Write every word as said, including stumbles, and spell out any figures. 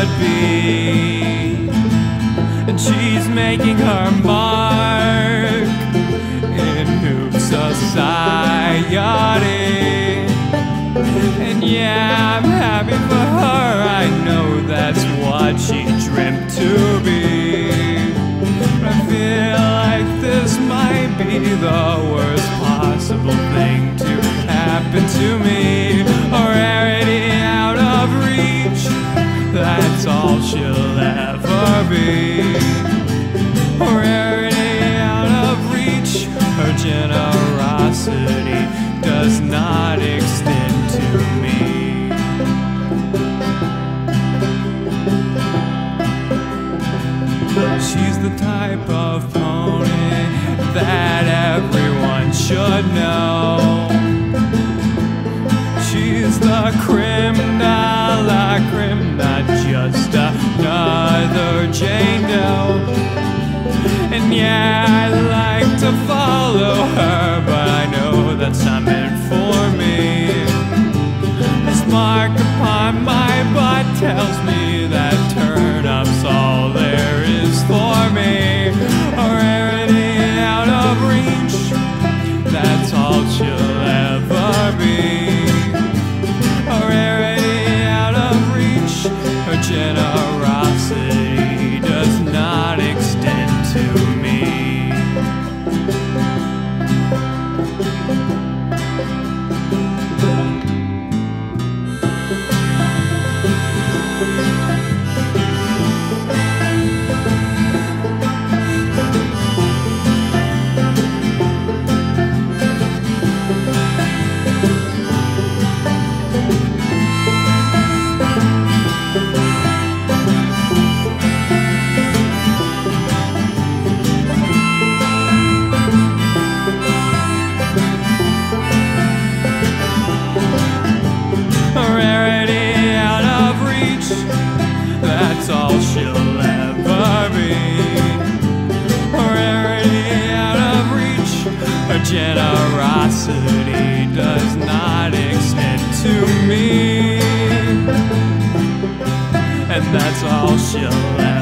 should be. And she's making her mark in Hoop Society. And yeah, I'm happy for her, I know that's what she dreamt to be. But I feel like this might be the worst possible thing to happen to me. Already out of reach, that's all she'll ever be. Already out of reach, her generosity does not extend to me. She's the type of pony that everyone should know. She's the creme de la creme, not just another Jane Doe. And yeah, I like to follow her, but I know that's not meant for me. This mark upon my butt tells me that turnup's all there is for me. Already out of reach, that's all she'll ever be. Already out of reach, her generosity does not extend to me. That's all she'll ever be. Already out of reach, her generosity does not extend to me. And that's all she'll ever be.